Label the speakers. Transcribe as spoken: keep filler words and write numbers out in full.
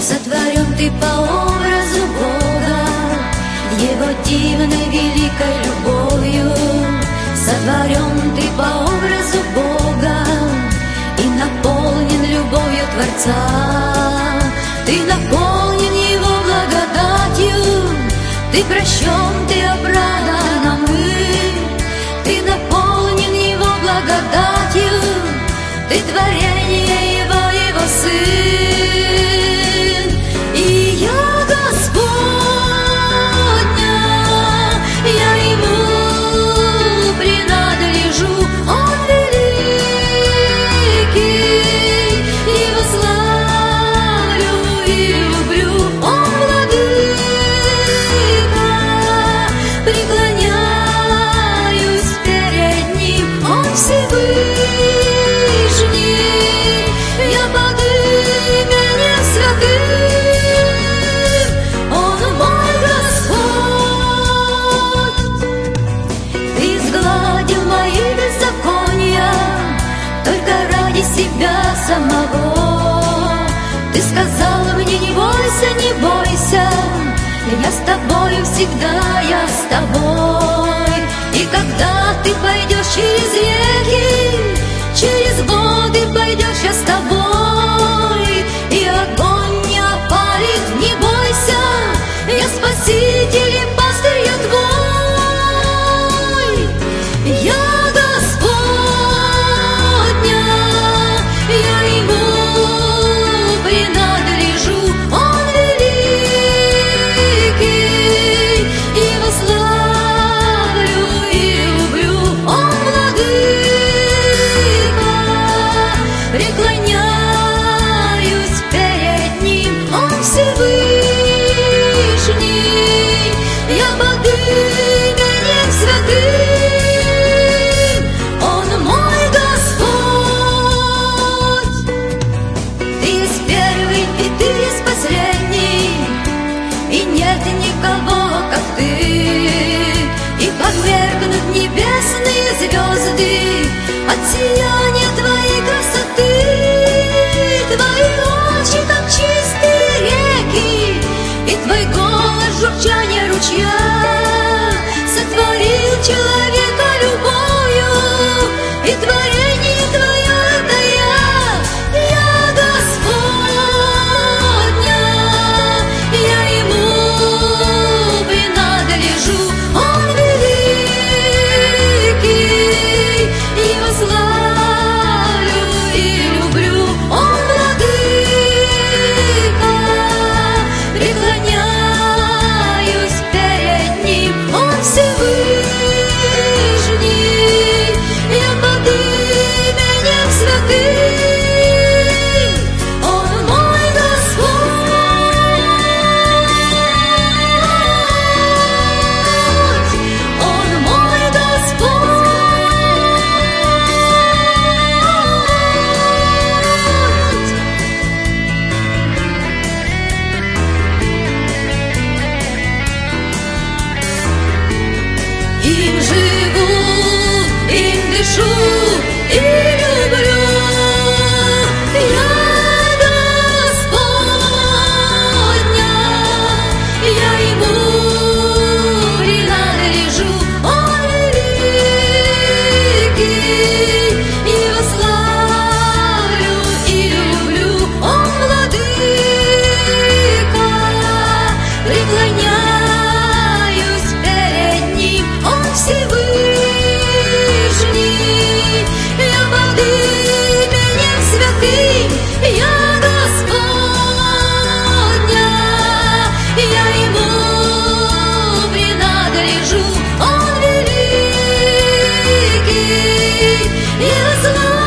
Speaker 1: Сотворен ты по образу Бога, Его дивной великой любовью. Сотворен ты по образу Бога и наполнен любовью Творца. Ты наполнен Его благодатью, ты прощен, ты оправдан, а мы. Ты наполнен Его благодатью, ты творение Его, Его Сын. И я Господня, я Ему принадлежу. Он великий, Его славлю и люблю. Он владыка, преклоняюсь перед Ним. Он Всевышний, я под именем святым. Он мой Господь. Ты изгладил мои беззакония только ради себя самого. Ты сказал мне: не бойся, не бойся, я с тобою всегда, я с тобой. И когда ты пойдешь через реки, через воды пойдешь, я с тобой. И огонь не опалит, не бойся, я Спаситель и пастырь я твой. Я Господня, я Ему принадлежу. Он великий, Его славлю и люблю. Он владыка, преклоняюсь перед Ним. Он Всевышний, я под именем святым. Он мой Господь. Ты есть первый и ты есть последний, и нет никого, как ты. И подвергнут небесные звезды от сияния твоей красоты. Твои очи, как чистые реки, и твой голос журчание ручья. Сотворил человека любовью, и творение твое — это я. Я Господня, я Ему принадлежу. Он великий, Его славлю и люблю. Он владыка, преклоняюсь перед Ним. Он Всевышний, я под именем святым. Он мой Господь, Он мой Господь. Им живу, им дышу и люблю. Я Господня, я Ему принадлежу. Он великий, Его славлю и люблю. Он владыка, преклоняюсь перед Ним. Он Всевышний, я под именем святым. Я Господня, я Ему принадлежу. Он великий, Его слава